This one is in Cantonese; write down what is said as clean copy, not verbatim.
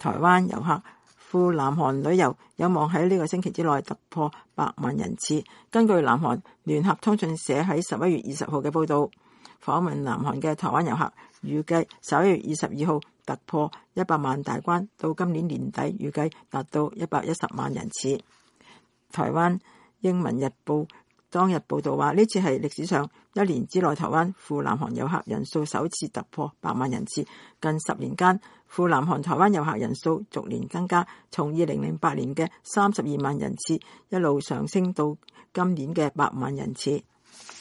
台灣遊客赴南韓旅遊有望喺呢個星期之內突破100萬人次。根據南韓聯合通訊社喺11月20號嘅報導，訪問南韓嘅台灣遊客預計11月22號突破100萬大關，到今年年底預計達到110萬人次。台灣英文日報當日報導話，呢次係歷史上1年之內台灣赴南韓遊客人數首次突破100萬人次。近10年間，赴南韓台灣遊客人數逐年增加，從2008年嘅32萬人次一路上升到今年嘅100萬人次。